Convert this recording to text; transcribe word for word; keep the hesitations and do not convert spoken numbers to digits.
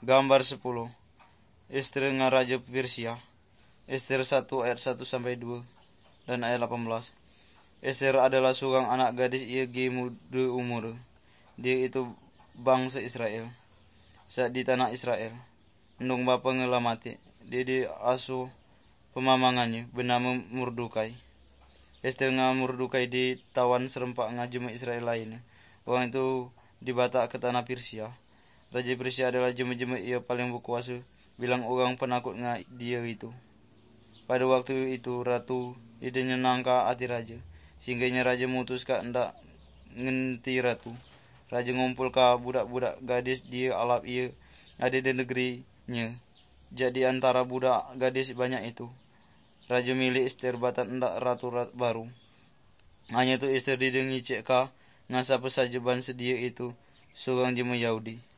Gambar sepuluh. Istri Raja Persia. Ester satu ayat satu sampai dua dan ayat delapan belas. Ester adalah seorang anak gadis ia ge muda umur. Dia itu bangsa Israel. Saat di tanah Israel, endong bapa ngelamati. Dia diasuh pemamangannya bernama Mordekai. Ester nga Mordekai ditawan serempak ngajema Israel lainnya. Orang itu dibatak ke tanah Persia. Raja Persia adalah jema-jema ia paling berkuasa. Bilang orang penakut nga dia itu. Pada waktu itu ratu idenya nangka hati raja. Sehingganya raja memutuskan hendak ngenti ratu. Raja ngumpul ka budak-budak gadis dia alap ia ada di negerinya. Jadi antara budak gadis banyak itu, raja milih Ester batat hendak ratu baru. Hanya itu Ester didengi cek ka ngasa saja ban sedia itu seorang jema Yahudi.